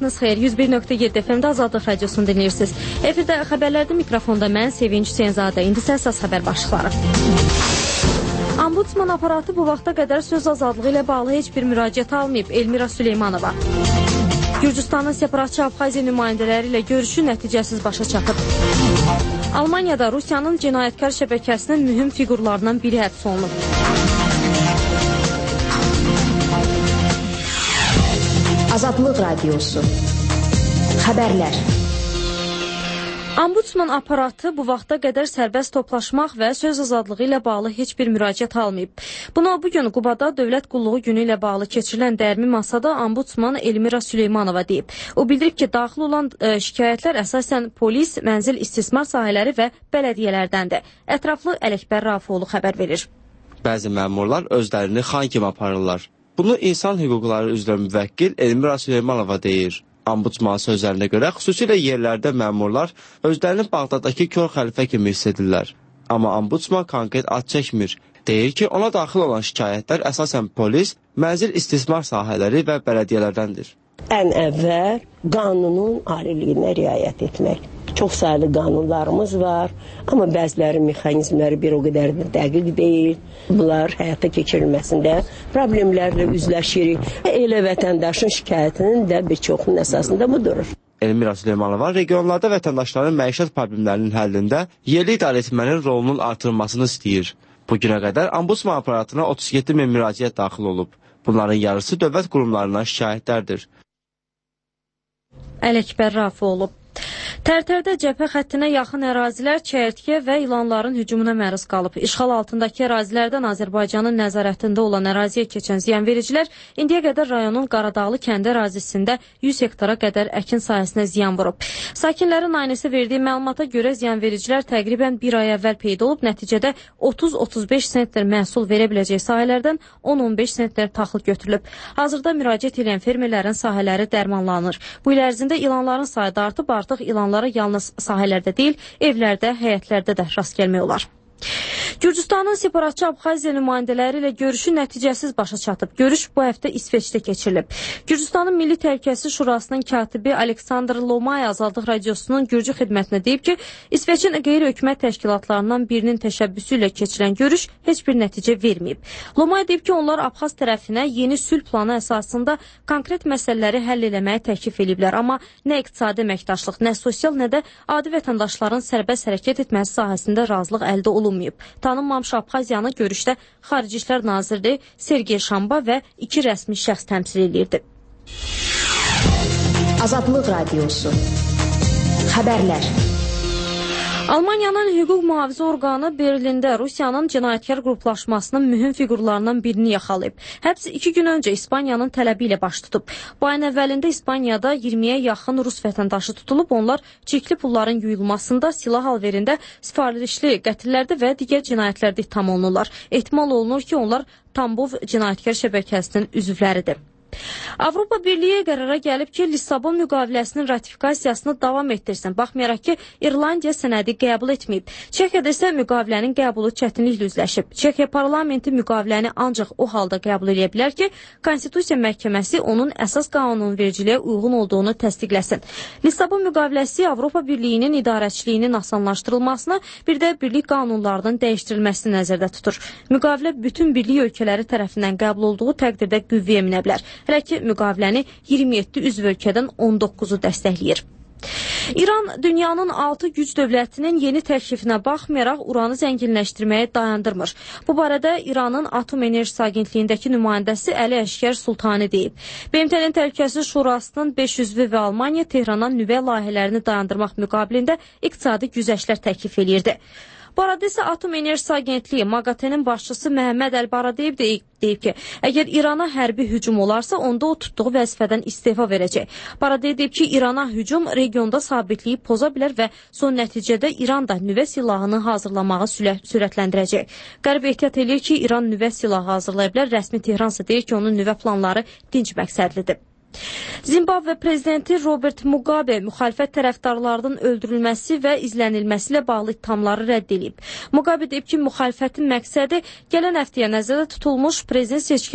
Vaxtınız xeyir. 101.7 FM-də Azadlıq Radiosunu dinləyirsiniz. Efirdə xəbərlərdə mikrofonda mən Sevinç Hüseynzadə. İndi əsas xəbər başlıqları. Ombudsman aparatı bu vaxta qədər söz azadlığı ilə bağlı heç bir müraciət almayıb. Elmira Süleymanova. Gürcüstanın separatçı Abxaziya nümayəndələri ilə görüşü nəticəsiz başa çatıb. Almaniyada Rusiyanın cinayətkar şəbəkəsinin mühüm fiqurlarından biri həbs olunub. Azadlıq Radiosu. Xəbərlər. Ombudsman aparatı bu vaxta qədər sərbəst toplaşmaq və söz azadlığı ilə bağlı heç bir müraciət almayıb. Bunu bugün Qubada Dövlət Qulluğu günü ilə bağlı keçirilən dərmi masada Ombudsman Elmira Süleymanova deyib. O bildirib ki, daxil olan şikayətlər əsasən polis, mənzil istismar sahələri və bələdiyyələrdəndir. Ətraflı Ələkbər Rafoğlu xəbər verir. Bəzi məmurlar özlərini xan kimi aparırlar. Bunu İnsan Hüquqları üzrə müvəkkil Elmira Süleymanova deyir. Ombudsman sözlərinə görə xüsusilə yerlərdə məmurlar özlərini Bağdaddakı kör xəlifə kimi hiss edirlər. Amma ombudsman konkret ad çəkmir. Deyir ki, ona daxil olan şikayətlər əsasən polis, mənzil istismar sahələri və bələdiyyələrdəndir. Ən əvvəl qanunun aliliyinə riayət etmək. Çox sayılı qanunlarımız var, amma bəziləri mexanizmləri bir o qədər də dəqiq deyil. Bunlar həyata keçirilməsində problemlərlə üzləşirik. Elə vətəndaşın şikayətinin də bir çoxunun əsasında bu durur. Elmira Süleymanova regionlarda vətəndaşların məişət problemlərinin həllində yerli idarəetmənin rolunun artırılmasını istəyir. Bugünə qədər ombudsman aparatına 37 min müraciət daxil olub. Bunların yarısı dövlət qurumlarından şikayətlərdir. Ələkbər Rafoğlu. Tərtərdə cəbhə xəttinə yaxın ərazilər çəyirtkə və ilanların hücumuna məruz qalıb. İşğal altındakı ərazilərdən Azərbaycanın nəzarətində olan əraziyə keçən ziyanvericilər indiyə qədər rayonun Qaradağlı kəndi ərazisində 100 hektara qədər əkin sahəsinə ziyan vurub. Sakinlərin aynısı verdiyi məlumata görə ziyanvericilər təqribən bir ay əvvəl peyda olub, nəticədə 30-35 sentner məhsul verə biləcək sahələrdən 10-15 sentner taxıl götürülüb. Hazırda müraciət edən fermerlərin sahələri dərmanlanır. Bu il ərzində ilanların sayı da artıb, artıq ilanlara yalnız sahələrdə deyil, evlərdə, həyətlərdə də rast gəlmək olar. Gürcüstanın separatçı Abxaziya nümayəndələri ilə görüşü nəticəsiz başa çatıb. Görüş bu həftə İsveçdə keçirilib. Gürcüstanın Milli Təhlükəsizlik Şurasının katibi Aleksandr Lomay Azadlıq Radiosunun Gürcü xidmətinə deyib ki, İsveçin qeyri-hökumət təşkilatlarından birinin təşəbbüsü ilə keçirilən görüş heç bir nəticə verməyib. Lomay deyib ki, onlar Abxaz tərəfinə yeni sülh planı əsasında konkret məsələləri həll eləməyi təklif ediblər, amma nə iqtisadi əməkdaşlıq, nə sosial, nə də adi vətəndaşların sərbəst hərəkət etməsi sahəsində razılıq əldə olunmayıb. Tanınmamış Abxaziyanı görüşdə Xarici İşlər Naziri Sergey Şamba və 2 rəsmi şəxs təmsil edirdi. Azadlıq Radiosu. Xəbərlər. Almaniyanın hüquq mühafizə orqanı Berlində Rusiyanın cinayətkar qruplaşmasının mühüm fiqurlarından birini yaxalayıb. Həbs 2 gün öncə İspaniyanın tələbi ilə baş tutub. Bu ayın əvvəlində İspaniyada 20-yə yaxın rus vətəndaşı tutulub. Onlar çirkli pulların yuyulmasında, silah alverində, sifarişli qətillərdə və digər cinayətlərdə ittiham olunurlar. Ehtimal olunur ki, onlar Tambov cinayətkar şəbəkəsinin üzvləridir. Avropa Birliyi qərara gəlib ki, Lissabon müqaviləsinin ratifikasiyasını davam etdirsin. Baxmayaraq ki, İrlandiya sənədi qəbul etməyib. Çexiyada isə müqavilənin qəbulu çətinliklə üzləşib. Çexiya parlamenti müqaviləni ancaq o halda qəbul edə bilər ki, Konstitusiya Məhkəməsi onun əsas qanunvericiliyə uyğun olduğunu təsdiqləsin. Lissabon müqaviləsi Avropa Birliyinin idarəçiliyinin asanlaşdırılmasına, bir də birlik qanunlarının dəyişdirilməsini nəzərdə tutur. Müqavilə bütün birlik ölkələri tərəfindən qəbul olduğu təqdirdə qüvvəyə minə bilər. Hələ ki, müqaviləni 27 üzv ölkədən 19-u dəstəkləyir. İran dünyanın 6 güc dövlətinin yeni təklifinə baxmayaraq uranı zənginləşdirməyi dayandırmır. Bu barədə İranın Atom Enerjisi Agentliyindəki nümayəndəsi Əli Əşkər Sultani deyib. BMT-nin Təhlükəsizlik Şurasının 5 üzvü və Almaniya Tehran'a nüvə layihələrini dayandırmaq müqabilində iqtisadi güzəştlər təklif eləyirdi. Bu arada isə Atom Enerjisi Agentliyi MAGATE-nin başçısı Məhəmməd Əl-Baradeyev deyib ki, əgər İrana hərbi hücum olarsa, onda o tutduğu vəzifədən istefa verəcək. Baradeyev deyib ki, İrana hücum regionda sabitliyi poza bilər və son nəticədə İran da nüvə silahını hazırlamağı sürətləndirəcək. Qərb ehtiyat edir ki, İran nüvə silahı hazırlaya bilər. Rəsmi Tehran isə deyir ki, onun nüvə planları dinc məqsədlidir. Zimbabve prezidenti Robert Mugabe müxalifət tərəfdarlarının öldürülməsi və izlənilməsi ilə bağlı ittihamları rədd edib. Mugabe deyib ki, müxalifətin məqsədi gələn həftəyə nəzərdə tutulmuş prezident seçkiləri